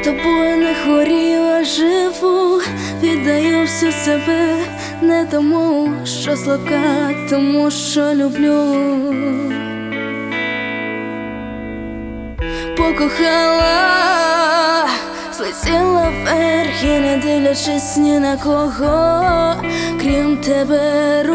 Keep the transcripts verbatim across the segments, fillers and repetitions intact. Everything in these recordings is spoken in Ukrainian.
тобою не хворіла, живу, віддаю всю себе, не тому, що слабка, тому що люблю. Покохала, злетіла вверх і не дивлячись ні на кого, крім тебе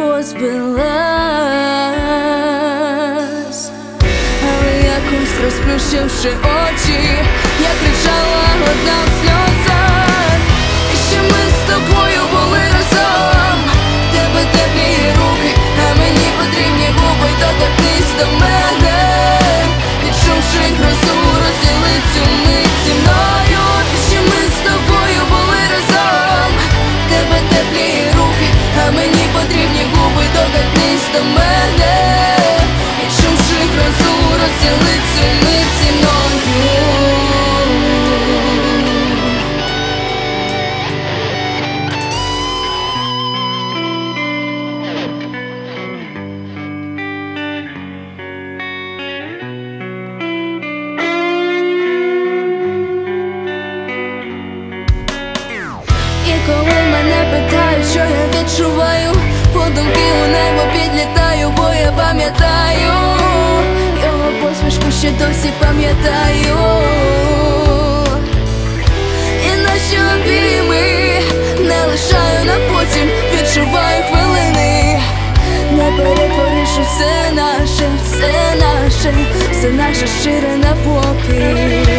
розбилась. Але якось розплющивши очі, я кричала одна в сльозах. І ще ми з тобою були разом, в тебе теплі руки, а мені потрібні губи, доторкнись до мене. Відчувши грозу, розділи цю мить зі мною. І ще ми з тобою були разом, в тебе теплі руки, а мені потрібні губи, доторкнись до мене. Відчувши грозу, розділи цю мить зі мною. І коли мене питають, що я відчуваю, подумки у небо підлітаю, бо я пам'ятаю його посмішку, ще досі пам'ятаю. І наші обійми не лишаю на потім, відчуваю хвилини, не перетворивши все наше, все наше, все наше щире на попіл.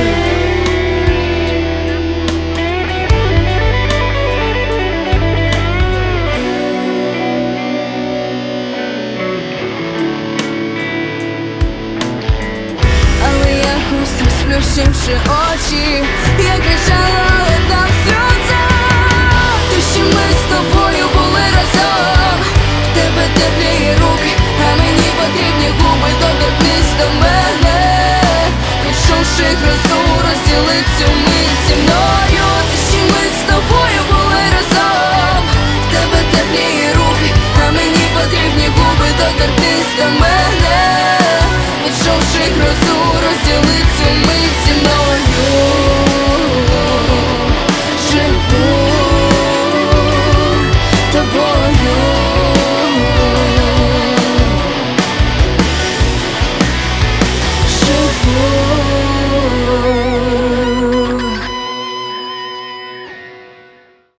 Розплющивши очі, я кричала одна в сльозах. Ти ще ми з тобою були разом, в тебе теплі руки, а мені потрібні губи, доторкнись до мене. Відчувши грозу, розділи цю мить зі мною. Ти ще ми з тобою були разом, в тебе теплі руки, а мені потрібні губи, доторкнись до мене. Відчувши грозу, розділи